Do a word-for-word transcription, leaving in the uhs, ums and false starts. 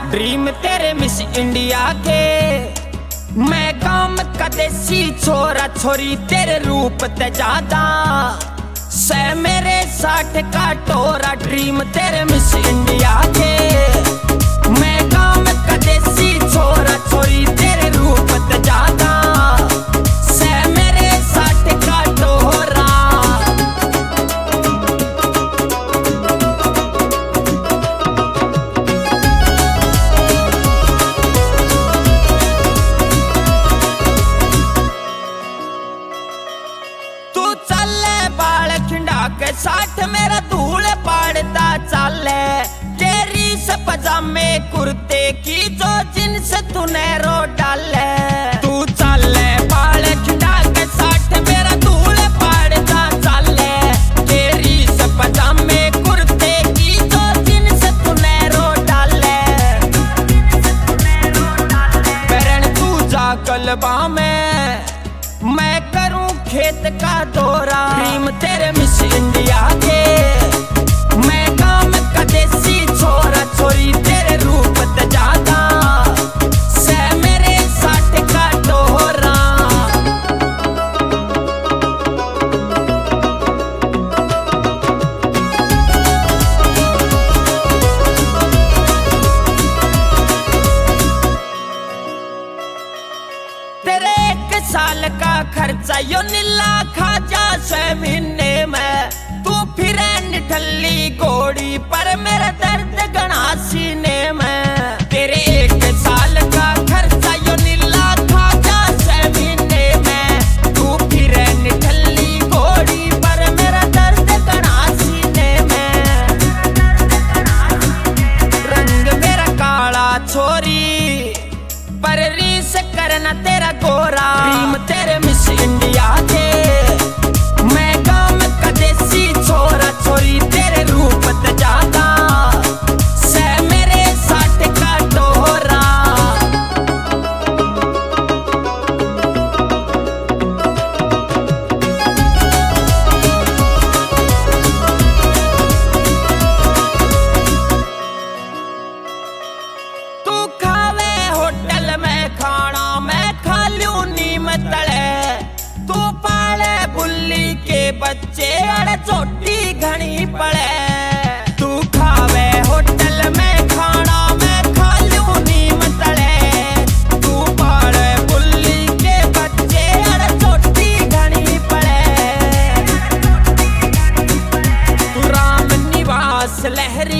Dream तेरे Miss India के, मैं गांव का देसी छोरा छोरी तेरे रूप ते ज्यादा से मेरे साठ का टोरा। ड्रीम तेरे मिस इंडिया के, मैं गांव का देसी छोरा छोरी तेरे रूप ते ज्यादा से मेरे साठ का टोरा। के साथ मेरा धूल पाड़ता चाले, तेरी से पजामे कुर्ते की जो जिन्स तूने रो डाले। तू चाले बाल खिंडा के साथ मेरा धूल पाड़ता चाले, तेरी से पजामे कुर्ते की जो जिन्स तूने रो डाले। पैरण तू जा कलबा में, मैं करूं खेत का दौरा। ड्रीम तेरे मिस इंडिया के, मैं गांव का देसी छोरा छोरी तेरे रूप ते ज्यादा से मेरे साठ का टोरा। तेरे एक साल का खर्चा यो नीला खाजा से महीने में, तू फिर निठल्ली घोड़ी पर मेरा दर्द गणा सीने में। तेरे एक साल का खर्चा यो नीला खाजा से महीने में, तू फिर निठल्ली घोड़ी पर मेरा दर्द गणा सीने में। रंग मेरा काला छोरी पर रीस करना तेरा गोरा। ड्रीम तेरे मिस इंडिया के, मैं गांव का देसी छोरा छोरी तेरे रूप ते ज्यादा से मेरे साठ का टोरा। तू खावे होटल में खाना, मैं खा लूं नीम तले। तू पाले बुल्ली के बच्चे अड़ चोटी घनी पड़े। तू खावे होटल में खाना, मैं खा लूं नीम तले। तू पाले बुल्ली के बच्चे अड़ चोटी घनी पड़े। तू राम निवास लहरी